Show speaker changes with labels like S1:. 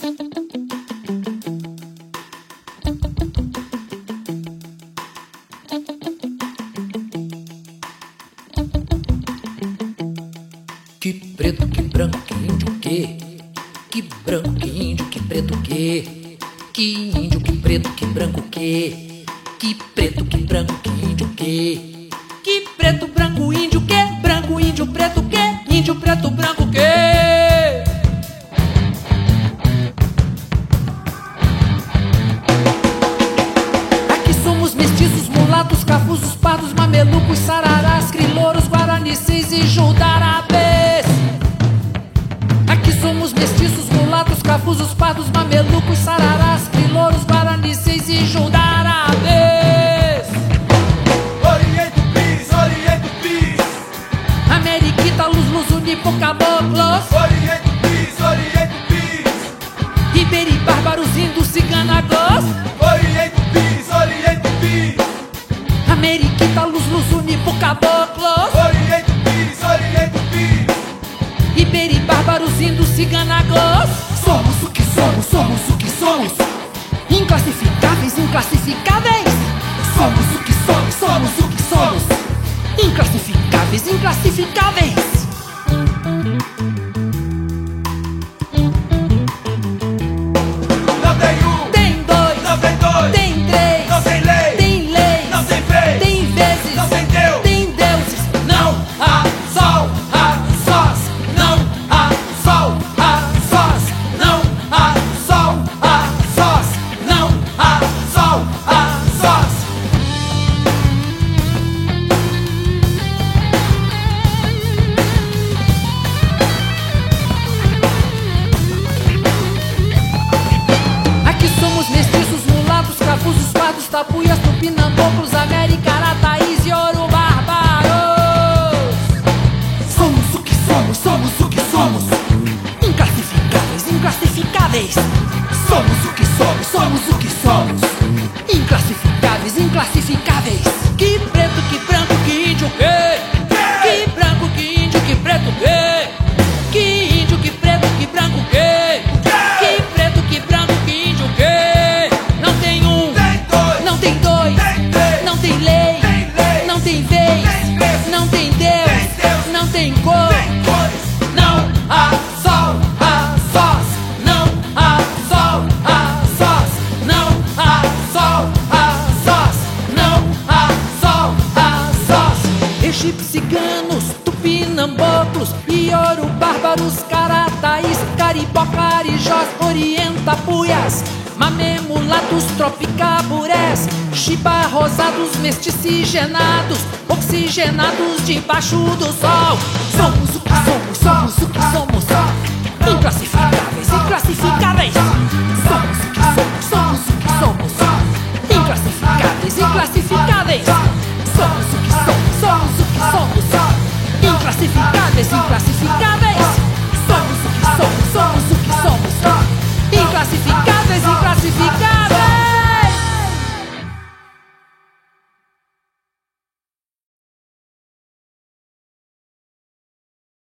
S1: Que preto, que branco, que índio, que? Que branco, que índio, que preto, que? Que índio, que preto, que branco, que? Que preto, que branco, que índio, que? Que preto, branco, índio, que? Branco, índio, preto, que? Índio, preto, branco, que? Aqui somos mestiços, mulatos, cafusos, pardos, mamelucos, sararás, crilouros, guaranicis e jundarabês. Aqui somos mestiços, mulatos, cafusos, pardos, mamelucos, sararás, crilouros, guaranicis e jundarabês.
S2: Oriente o Pis,
S1: Ameriquita, luz, unipo, caboclos,
S2: Oriente o Pis,
S1: Iberi, bárbaros, índios, ciganagos,
S2: Oriente o Pis,
S1: Ameriquita, luz, unipo, caboclos,
S2: Oriente o Pis,
S1: Iberi, bárbaros, índios, ciganagos. Somos o que somos, somos o que somos, inclassificáveis, inclassificáveis. Somos o que somos, somos o que somos, inclassificáveis, inclassificáveis.
S2: não tem um,
S1: Tem dois,
S2: não tem dois,
S1: tem três,
S2: não tem lei,
S1: tem leis,
S2: não tem vez,
S1: tem vezes,
S2: não tem Deus,
S1: tem deuses. Não há sol, há sós. Não há sol, há sós. Não há sol, há sós. Não há sol, há sós. Aqui somos mestiços, mulatos, cafusos, pardos, tapuias, tupinambocos, americarataís e ouro-bárbaros. Somos o que somos, somos o que somos, inclassificáveis, inclassificáveis. Somos o que somos, somos o que somos, inclassificáveis, inclassificáveis. Que preto, que branco, que índio, que? Que branco, que índio, que preto, que? Que índio, que preto, que branco, que? Que preto, que branco, que índio, que? Não tem um,
S2: tem dois,
S1: não tem dois,
S2: tem três,
S1: não tem lei,
S2: tem lei,
S1: não tem vez,
S2: tem vez,
S1: não tem
S2: tem
S1: Deus,
S2: Deus,
S1: não tem cor.
S2: tem cores,
S1: Não há sol, há sós. Não há sol, há sós. Não há sol, há sós. Não há sol, há sós. Egípcios, ciganos, tupinambocos, ioro-bárbaros, carataís, caribó, carijós, orientapuias, mamemulatos, tropicaburés, chiba, rosados, mesticigenados, oxigenados debaixo do sol. Somos o que somos, somos o que somos, inclassificáveis.